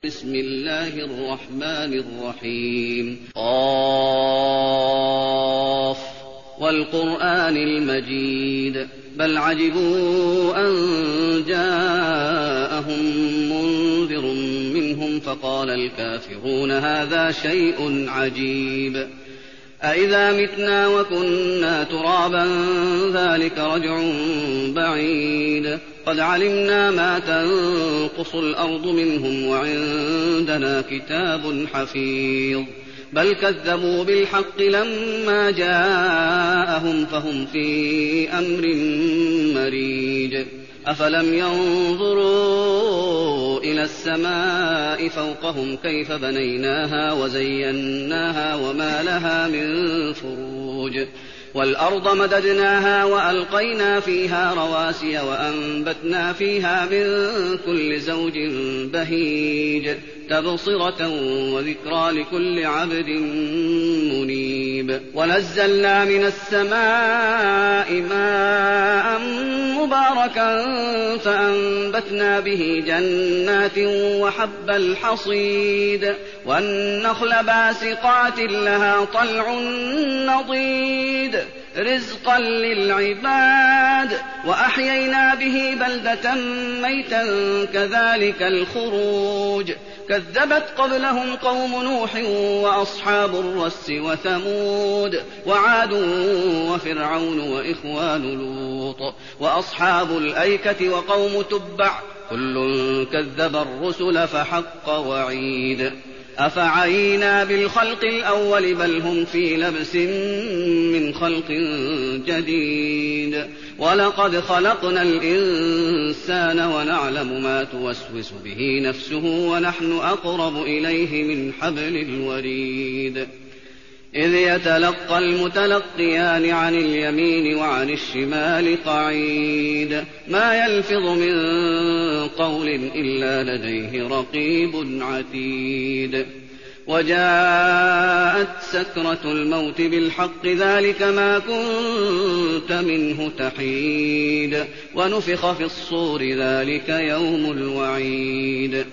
بسم الله الرحمن الرحيم قاف والقرآن المجيد بل عجبوا أن جاءهم منذر منهم فقال الكافرون هذا شيء عجيب أإذا متنا وكنا ترابا ذلك رجع بعيد قد علمنا ما تنقص الأرض منهم وعندنا كتاب حفيظ بل كذبوا بالحق لما جاءهم فهم في أمر مريج أفلم ينظروا إلى السماء فوقهم كيف بنيناها وزيناها وما لها من فروج والأرض مددناها وألقينا فيها رواسي وأنبتنا فيها من كل زوج بهيج تبصرة وذكرى لكل عبد منيب ونزلنا من السماء ماء مباركا فأنبتنا به جنات وحب الحصيد والنخل باسقات لها طلع نضيد رزقا للعباد وأحيينا به بلدة ميتا كذلك الخروج كذبت قبلهم قوم نوح وأصحاب الرس وثمود وعاد وفرعون وإخوان لوط وأصحاب الأيكة وقوم تبع كل كذب الرسل فحق وعيد أفعينا بالخلق الأول بل هم في لبس من خلق جديد ولقد خلقنا الإنسان ونعلم ما توسوس به نفسه ونحن أقرب إليه من حبل الوريد إذ يتلقى المتلقيان عن اليمين وعن الشمال قعيد ما يلفظ من قول إلا لديه رقيب عتيد وجاءت سكرة الموت بالحق ذلك ما كنت منه تحيد ونفخ في الصور ذلك يوم الوعيد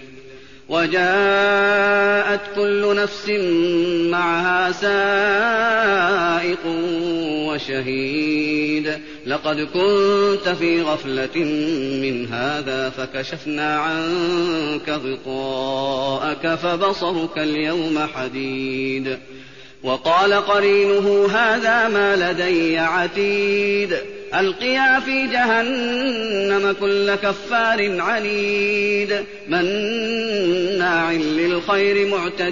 وجاءت كل نفس معها سائق وشهيد لقد كنت في غفلة من هذا فكشفنا عنك غطاءك فبصرك اليوم حديد وقال قرينه هذا ما لدي عتيد ألقيا في جهنم كل كفار عنيد مناع للخير معتد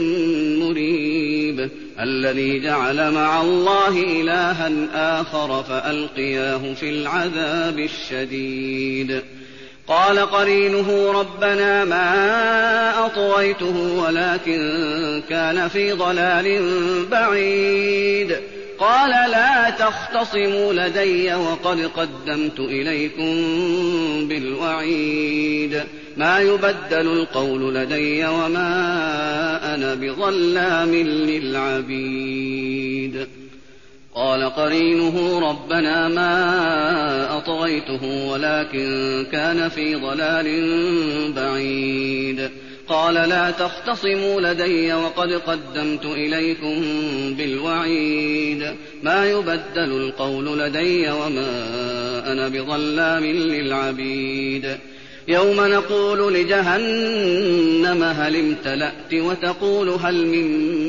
مريب الذي جعل مع الله إلها آخر فألقياه في العذاب الشديد قال قرينه ربنا ما أطغيته ولكن كان في ضلال بعيد قال لا تختصموا لدي وقد قدمت إليكم بالوعيد ما يبدل القول لدي وما أنا بظلام للعبيد قال قرينه ربنا ما أطغيته ولكن كان في ضلال بعيد قال لا تختصموا لدي وقد قدمت إليكم بالوعيد ما يبدل القول لدي وما أنا بظلام للعبيد يوم نقول لجهنم هل امتلأت وتقول هل من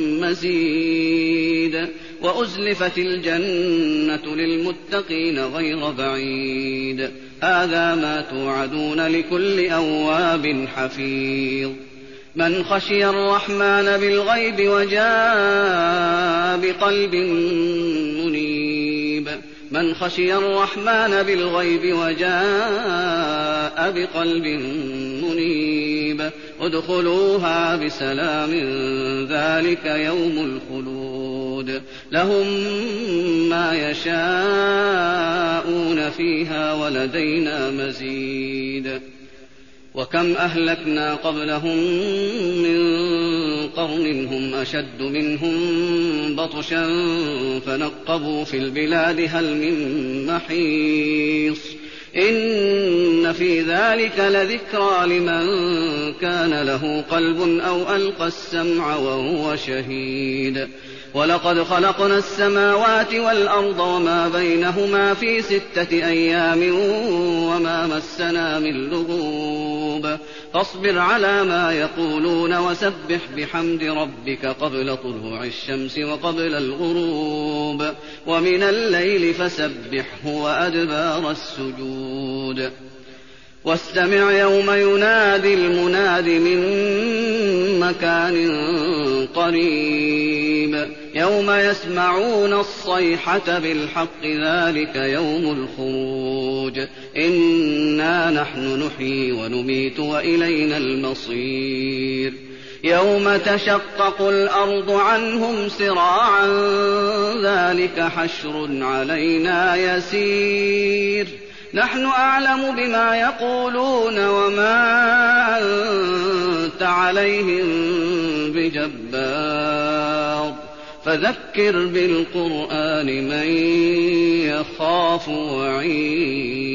مزيد وأزلفت الجنة للمتقين غير بعيد هذا ما توعدون لكل أواب حفيظ من خشي الرحمن بالغيب وجاء بقلب منيب من خشي الرحمن بالغيب وجاء بقلب منيب ادخلوها بسلام ذلك يوم الخلود لهم ما يشاءون فيها ولدينا مزيد وكم أهلكنا قبلهم من قرن هم أشد منهم بطشا فنقبوا في البلاد هل من محيص إن في ذلك لذكرى لمن كان له قلب أو ألقى السمع وهو شهيد ولقد خلقنا السماوات والأرض وما بينهما في 6 أيام وما مسنا من لغوب فاصبر على ما يقولون وسبح بحمد ربك قبل طلوع الشمس وقبل الغروب ومن الليل فسبحه وأدبار السجود واستمع يوم ينادي المناد من مكان قريب يوم يسمعون الصيحة بالحق ذلك يوم الخروج إنا نحن نحيي ونميت وإلينا المصير يوم تشقق الأرض عنهم سراعا ذلك حشر علينا يسير نحن أعلم بما يقولون وما أنت عليهم بجبار فذكر بالقرآن من يخاف وعيد